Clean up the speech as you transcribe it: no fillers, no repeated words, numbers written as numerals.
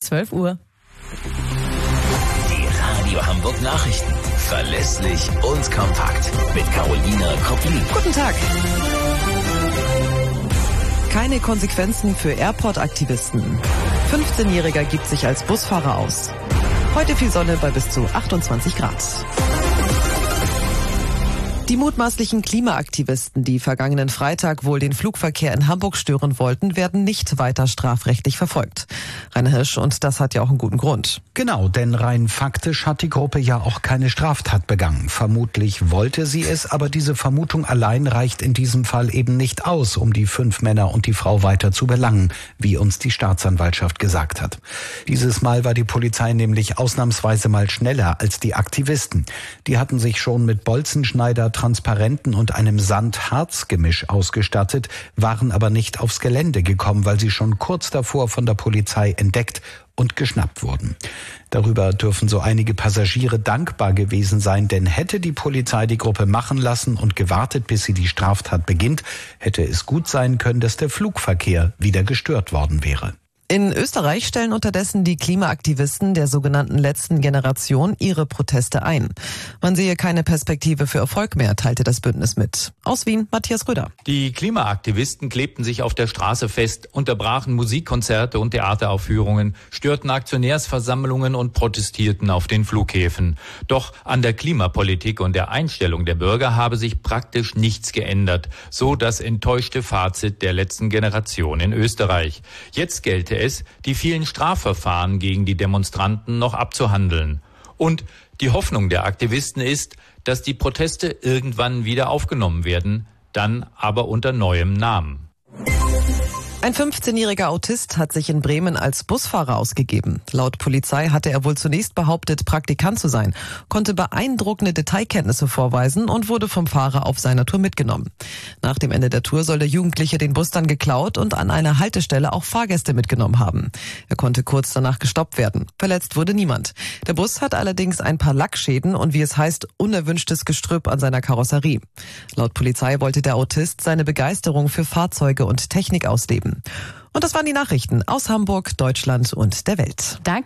12 Uhr. Die Radio Hamburg Nachrichten. Verlässlich und kompakt. Mit Carolina Koplin. Guten Tag. Keine Konsequenzen für Airport-Aktivisten. 15-Jähriger gibt sich als Busfahrer aus. Heute viel Sonne bei bis zu 28 Grad. Die mutmaßlichen Klimaaktivisten, die vergangenen Freitag wohl den Flugverkehr in Hamburg stören wollten, werden nicht weiter strafrechtlich verfolgt. Rainer Hirsch, und das hat ja auch einen guten Grund. Genau, denn rein faktisch hat die Gruppe ja auch keine Straftat begangen. Vermutlich wollte sie es, aber diese Vermutung allein reicht in diesem Fall eben nicht aus, um die 5 Männer und die Frau weiter zu belangen, wie uns die Staatsanwaltschaft gesagt hat. Dieses Mal war die Polizei nämlich ausnahmsweise mal schneller als die Aktivisten. Die hatten sich schon mit Bolzenschneider, Transparenten und einem Sand-Harz-Gemisch ausgestattet, waren aber nicht aufs Gelände gekommen, weil sie schon kurz davor von der Polizei entdeckt und geschnappt wurden. Darüber dürfen so einige Passagiere dankbar gewesen sein, denn hätte die Polizei die Gruppe machen lassen und gewartet, bis sie die Straftat beginnt, hätte es gut sein können, dass der Flugverkehr wieder gestört worden wäre. In Österreich stellen unterdessen die Klimaaktivisten der sogenannten letzten Generation ihre Proteste ein. Man sehe keine Perspektive für Erfolg mehr, teilte das Bündnis mit. Aus Wien, Matthias Röder. Die Klimaaktivisten klebten sich auf der Straße fest, unterbrachen Musikkonzerte und Theateraufführungen, störten Aktionärsversammlungen und protestierten auf den Flughäfen. Doch an der Klimapolitik und der Einstellung der Bürger habe sich praktisch nichts geändert, so das enttäuschte Fazit der letzten Generation in Österreich. Jetzt gelte es, die vielen Strafverfahren gegen die Demonstranten noch abzuhandeln. Und die Hoffnung der Aktivisten ist, dass die Proteste irgendwann wieder aufgenommen werden, dann aber unter neuem Namen. Ein 15-jähriger Autist hat sich in Bremen als Busfahrer ausgegeben. Laut Polizei hatte er wohl zunächst behauptet, Praktikant zu sein, konnte beeindruckende Detailkenntnisse vorweisen und wurde vom Fahrer auf seiner Tour mitgenommen. Nach dem Ende der Tour soll der Jugendliche den Bus dann geklaut und an einer Haltestelle auch Fahrgäste mitgenommen haben. Er konnte kurz danach gestoppt werden. Verletzt wurde niemand. Der Bus hat allerdings ein paar Lackschäden und, wie es heißt, unerwünschtes Gestrüpp an seiner Karosserie. Laut Polizei wollte der Autist seine Begeisterung für Fahrzeuge und Technik ausleben. Und das waren die Nachrichten aus Hamburg, Deutschland und der Welt. Danke.